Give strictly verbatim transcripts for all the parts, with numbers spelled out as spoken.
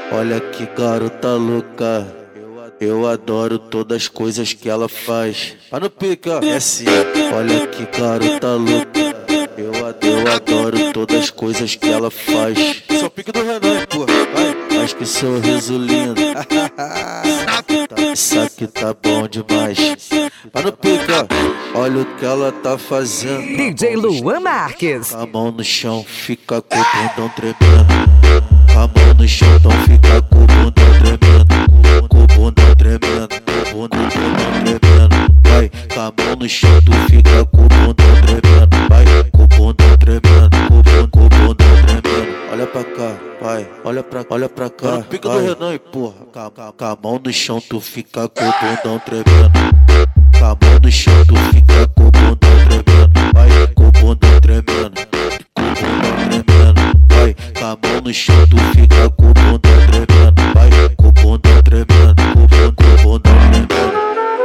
Olha que garota louca, eu adoro todas as coisas que ela faz. Tá no pique, ó, é assim. Olha que garota louca, eu, eu adoro todas as coisas que ela faz. Esse é o pique do Renan, porra, vai. Mas que sorriso lindo, isso aqui tá bom demais. Tá no pique, ó, olha o que ela tá fazendo. D J Luan Marques. A mão no chão, fica com o bundão tremendo. A mão no chão, então fica com o bundão tremendo. Com o bundão tremendo, com o bundão tremendo. Vai, com a mão no chão, tu fica com o bundão tremendo. Vai, com o bundão tremendo, com o bundão, com o bundão tremendo. Olha pra cá, vai, olha pra, olha pra cá. Olha o pique do Renan e porra. Com, com a mão no chão, tu fica com o bundão tremendo. Com a mão no chão, tu fica com o bundão tremendo. Vai, com o bundão tremendo, com o bundão tremendo. Vai, com a mão no chão, tu fica com o bundão tremendo. Vai, com o bundão tremendo, com o bundão, com o bundão tremendo.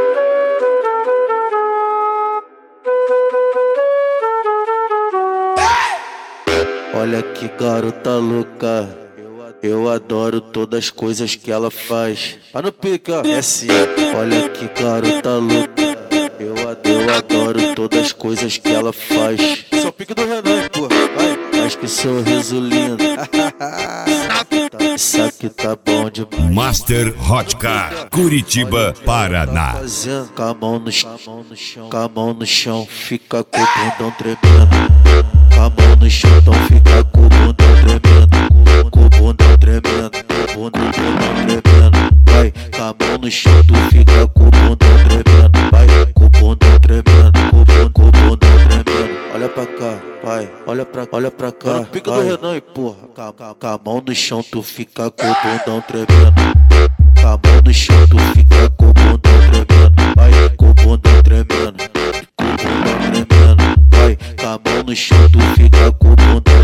Olha que garota louca, eu adoro todas as coisas que ela faz. Tá no pique, ó, é assim. Olha que garota louca, eu, eu adoro todas as coisas que ela faz. Esse é o pique do Renan, porra, vai. Mas que sorriso lindo, isso aqui tá bom demais. Master Hotcar, Curitiba, Paraná. Fazendo com a mão no chão, com a mão no chão, fica com o bundão tremendo. Com a mão no chão, então fica com o bundão tremendo. Com o bundão tremendo, com o bundão tremendo. Vai, com a mão no chão, tu fica com o bundão tremendo. Vai, com o bundão tremendo, com o bundão, com o bundão tremendo. Olha pra cá, vai, olha pra, olha pra cá. Olha o pique do Renan e porra. Com, com, com a mão no chão, tu fica com o bundão tremendo. Com a mão no chão, tu fica com o bundão tremendo. Vai, com o bundão tremendo, com o bundão tremendo. Vai, com a mão no chão, tu fica com o bundão